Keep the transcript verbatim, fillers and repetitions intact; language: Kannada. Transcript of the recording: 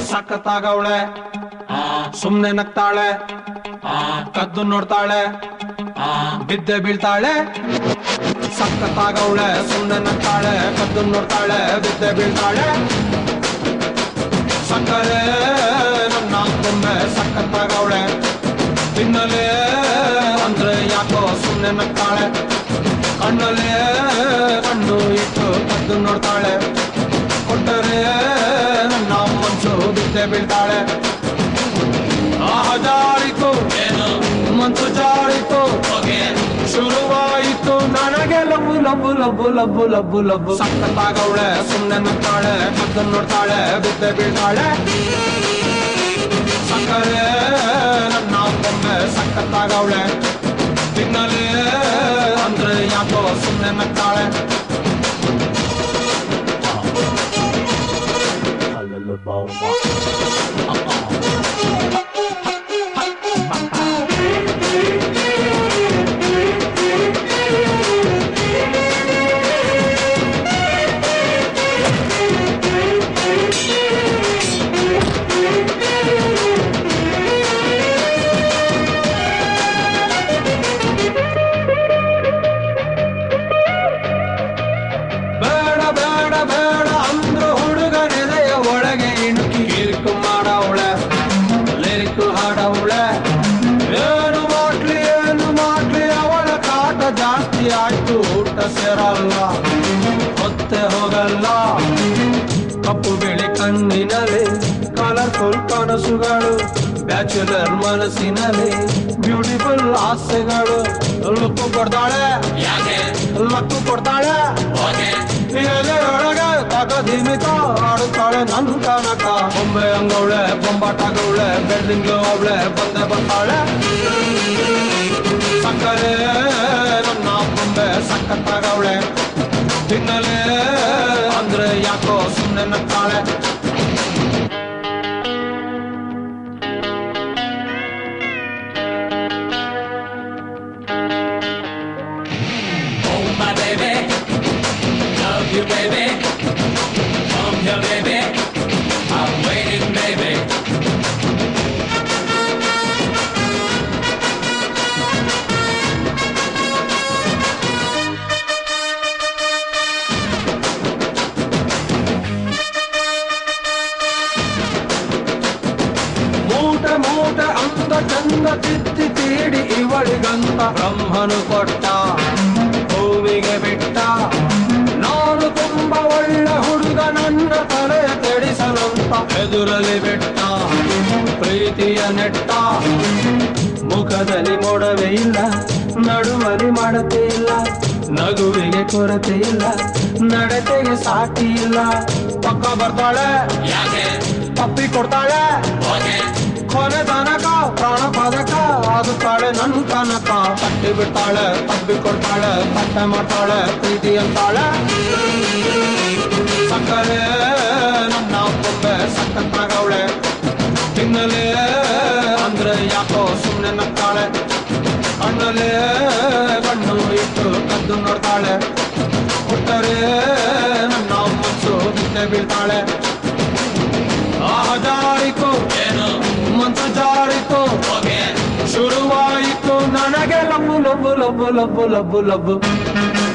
ಸಖತ್ತಾಗವಳೆ ಸುಮ್ನೆ ನಗ್ತಾಳೆ ಕದ್ದು ನೋಡ್ತಾಳೆ ಬಿದ್ದೆ ಬೀಳ್ತಾಳೆ ಸಖತ್ತಾಗವಳೆ ಸುಮ್ನೆ ನಗ್ತಾಳೆ ಕದ್ದು ನೋಡ್ತಾಳೆ ಬಿದ್ದೆ ಬೀಳ್ತಾಳೆ ಸಕ್ಕರೆ ನನ್ನ ಕೊಂಬೆ ಸಖತ್ತಾಗವಳೆ ತಿನ್ನಲೇ ಅಂದ್ರೆ ಯಾಕೋ ಸುಮ್ನೆ ನಗ್ತಾಳೆ ಕಣ್ಣಲ್ಲೇ ಕಣ್ಣು ಇಟ್ಟು ಕದ್ದು ನೋಡ್ತಾಳೆ ಕೊಟ್ಟರೆ ನನ್ನ ಮನ್ಸು ಬಿದ್ದೆ ಬೀಳ್ತಾಳೆ ಆಹ ಜಾರಿತು ಮನ್ಸು ಜಾರಿತು ಶುರುವಾಯಿತು ನನಗೆ ಲಬ್ಬು ಲಬ್ಬು ಲಬ್ಬು ಲಬ್ಬು ಲಬ್ಬು ಲಬ್ಬು ಸಖತ್ತಾಗವಳೆ ಸುಮ್ನೆ ನಗ್ತಾಳೆ ಕದ್ದು ನೋಡ್ತಾಳೆ ಬಿದ್ದೆ ಬೀಳ್ತಾಳೆ ಸಕ್ಕರೆ ನನ್ನ ಕೊಂಬೆ ಸಖತ್ತಾಗವಳೆ ತಿನ್ನಲೇ ಅಂದ್ರೆ ಯಾಕೋ ಸುಮ್ನೆ ನಗ್ತಾಳೆ ಜಾಸ್ತಿ ಆಯ್ತು ಊಟ ಸೇರಲ್ಲ ಹೊತ್ತೆ ಹೋಗಲ್ಲ ಕಪ್ಪು ಬಿಳಿ ಕಣ್ಣಿನಲ್ಲಿ ಕಲರ್ಫುಲ್ ಕನಸುಗಳು ಬ್ಯಾಚುಲರ್ ಮನಸ್ಸಿನಲ್ಲಿ ಬ್ಯೂಟಿಫುಲ್ ಆಸೆಗಳು ಲಕ್ಕು ಕೊಡ್ತಾಳೆ ಲಕ್ಕು ಕೊಡ್ತಾಳೆ ಒಳಗೆ ತಗದಿಮಿತ ಆಡುತ್ತಾಳೆ ನನ್ ಕನಕ ಬೊಂಬೆ ಹಂಗವಳೆ ಬೊಂಬಾಟಾಗವಳೆ ಬೆಳ್ಳಿಂಗ್ ಅವಳೆ ಬಂದೆ ಬರ್ತಾಳೆ ಸಕ್ಕರೆ ನನ್ನ ಬೊಂಬೆ ಸಖತ್ತಾಗವಳೆ ತಿನ್ನಲೇ ಅಂದ್ರೆ ಯಾಕೋ ಸುಮ್ನೆ ನಗ್ತಾಳೆ Oh my baby, love you baby, come here baby, I'm waiting baby. ಮೂಟೆ ಮೂಟೆ ಅಂದ ಚಂದ ತಿತ್ತಿ ತೀಡಿ ಇವಳಿಗಂತ ಬ್ರಹ್ಮನು ಕೊಟ್ಟ ಭೂಮಿಗೆ ಬಿಟ್ಟ ನಾನು ತುಂಬ ಒಳ್ಳೆ ಹುಡುಗ ನನ್ನ ತಲೆ ಕೆಡಿಸಲಂತ ಎದುರಲ್ಲಿ ಬಿಟ್ಟ ಪ್ರೀತಿಯ ನೆಟ್ಟ ಮುಖದಲ್ಲಿ ಮೊಡವೆ ಇಲ್ಲ ನಡುವಲಿ ಮಾಡತೆ ಇಲ್ಲ ನಗುವಿಗೆ ಕೊರತೆ ಇಲ್ಲ ನಡತೆಗೆ ಸಾಟಿ ಇಲ್ಲ ಪಕ್ಕ ಬರ್ತಾಳೆ ತಪ್ಪಿ ಕೊಡ್ತಾಳೆ ಕೊನೆ ತನಕ ಪ್ರಾಣ ಪದಕ ಆಗುತ್ತಾಳೆ ನನ್ ಕನಕ ತಟ್ಟಿ ಬಿಡ್ತಾಳೆ ತಪ್ಪಿ ಕೊಡ್ತಾಳೆ ತಟ್ಟೆ ಮಾಡ್ತಾಳೆ ಪ್ರೀತಿ ಅಂತಾಳೆ ಸಕ್ಕರೆ ನನ್ನ ಬೊಂಬೆ ಸಖತ್ತಾಗವಳೆ ತಿನ್ನಲೇ ಅಂದ್ರೆ ಯಾಕೋ ಸುಮ್ನೆ ನಗ್ತಾಳೆ ಕಣ್ಣಲ್ಲೇ ಕಣ್ಣು ಇಟ್ಟು ಕದ್ದು ನೋಡ್ತಾಳೆ ಕೊಟ್ಟರೆ ನನ್ನ ಮನ್ಸು ಬಿದ್ದೆ ಬೀಳ್ತಾಳೆ ಆಹ ಜಾರಿತು ಮನ್ಸು ಜಾರಿತು ಶುರುವಾಯಿತು ನನಗೆ ಲಬ್ಬು ಲಬ್ಬು ಲಬ್ಬು ಲಬ್ಬು ಲಬ್ಬು ಲಬ್ಬು